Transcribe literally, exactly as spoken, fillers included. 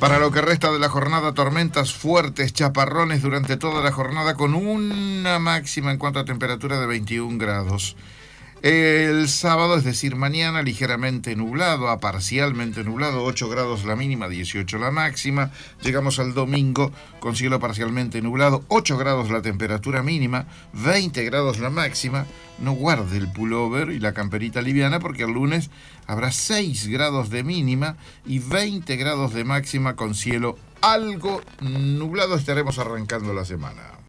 Para lo que resta de la jornada, tormentas fuertes, chaparrones durante toda la jornada con una máxima en cuanto a temperatura de veintiún grados. El sábado, es decir, mañana, ligeramente nublado, a parcialmente nublado, ocho grados la mínima, dieciocho la máxima. Llegamos al domingo con cielo parcialmente nublado, ocho grados la temperatura mínima, veinte grados la máxima. No guarde el pullover y la camperita liviana porque el lunes habrá seis grados de mínima y veinte grados de máxima con cielo algo nublado. Estaremos arrancando la semana.